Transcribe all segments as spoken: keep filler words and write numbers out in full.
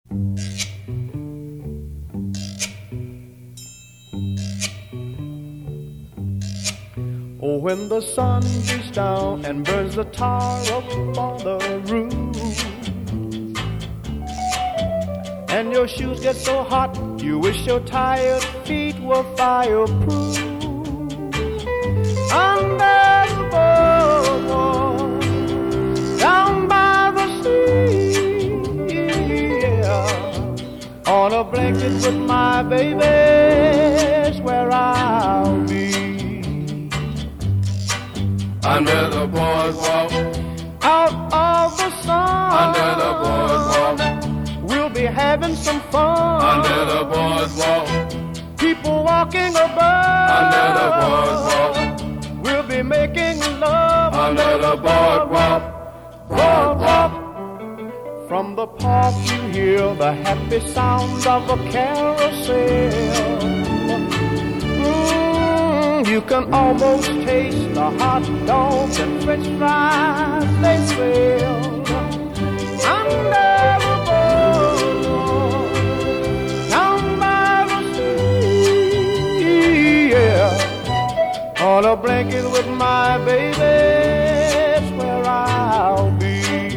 Oh, when the sun beats down and burns the tar up on the roof, and your shoes get so hot, you wish your tired feet were fireproof. Under the boardwalk, down by the sea, yeah, on a blanket with my baby's where I'll be. Under the boardwalk, out of the sun, under the boardwalk, we'll be having some fun. Under the boardwalk, people walking above. Under the boardwalk, we'll be making love. Under the boardwalk, boardwalk. From the park you hear the happy sound of a carousel. Mm, you can almost taste the hot dogs and french fries they sell. Under the boardwalk, down by the sea, yeah, on a blanket with my baby, that's where I'll be.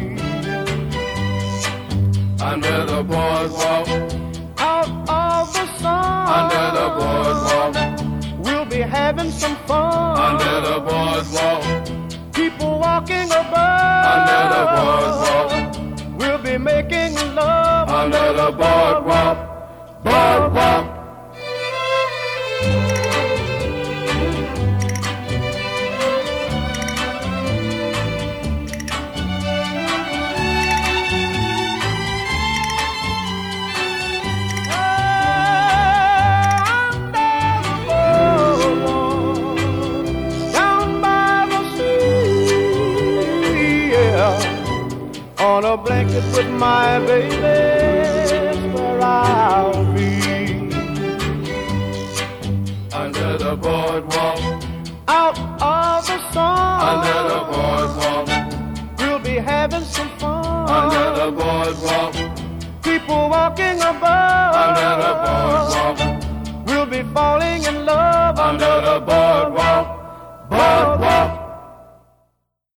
Under the boardwalk, out of the sun, under the boardwalk, we'll be having some fun. Under the boardwalk, people walking above. Under the boardwalk, we'll be making love. Under the boardwalk, boardwalk. On a blanket with my baby, that's where I'll be. Under the boardwalk, out of the sun, under the boardwalk, we'll be having some fun. Under the boardwalk, people walking above. Under the boardwalk, we'll be falling in